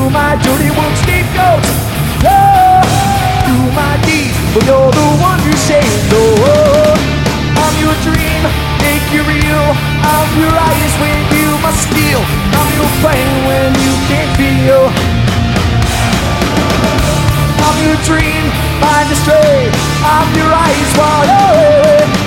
my dirty work scapegoat. Oh, do my deeds, but you're the one who says no. I'm your dream, make you real. I'm your eyes when you must steal. I'm your pain when you can't feel. I'm your dream, find a stray. I'm your eyes while you're away.